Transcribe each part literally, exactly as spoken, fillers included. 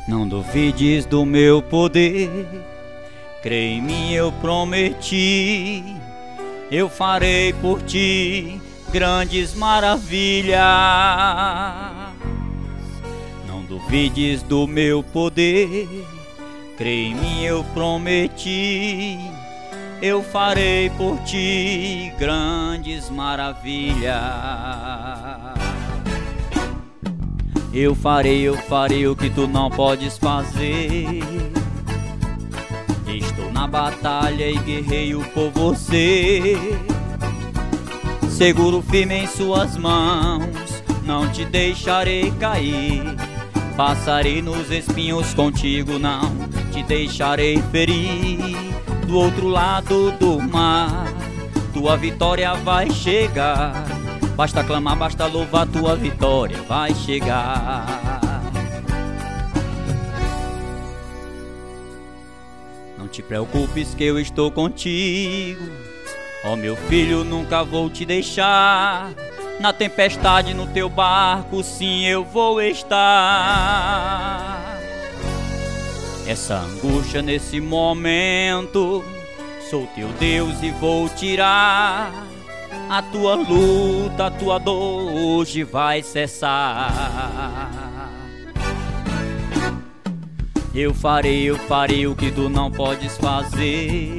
Não duvides do meu poder, crê em mim, eu prometi. Eu farei por ti grandes maravilhas. Não duvides do meu poder, crê em mim, eu prometi. Eu farei por ti grandes maravilhas. Eu farei, eu farei o que tu não podes fazer. Estou na batalha e guerreio por você. Seguro firme em suas mãos, não te deixarei cair. Passarei nos espinhos contigo, não te deixarei ferir. Do outro lado do mar, tua vitória vai chegar. Basta clamar, basta louvar, tua vitória vai chegar. Não te preocupes que eu estou contigo. Ó meu filho, nunca vou te deixar. Na tempestade, no teu barco, sim, eu vou estar. Essa angústia nesse momento, sou teu Deus e vou tirar. A tua luta, a tua dor hoje vai cessar. Eu farei, eu farei o que tu não podes fazer.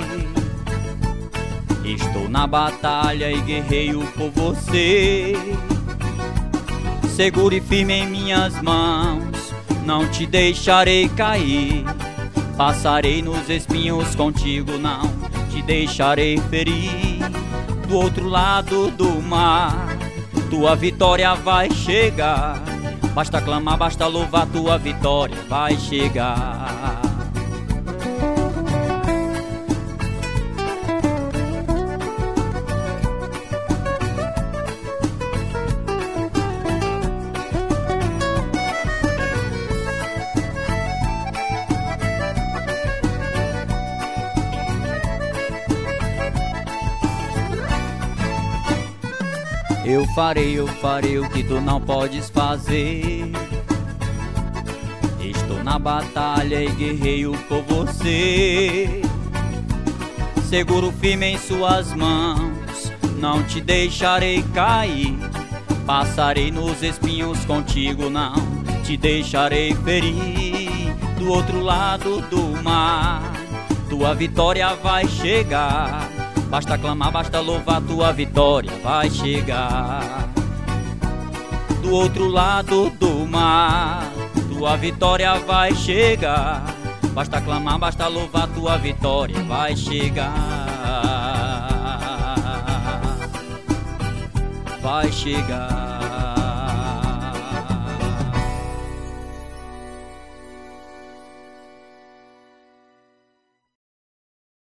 Estou na batalha e guerreio por você. Seguro e firme em minhas mãos, não te deixarei cair. Passarei nos espinhos contigo, não te deixarei ferir. Do outro lado do mar, tua vitória vai chegar. Basta clamar, basta louvar, tua vitória vai chegar. Eu farei, eu farei o que tu não podes fazer. Estou na batalha e guerreio por você. Seguro firme em suas mãos, não te deixarei cair. Passarei nos espinhos contigo, não te deixarei ferir. Do outro lado do mar, tua vitória vai chegar. Basta clamar, basta louvar, tua vitória vai chegar. Do outro lado do mar, tua vitória vai chegar. Basta clamar, basta louvar, tua vitória vai chegar. Vai chegar.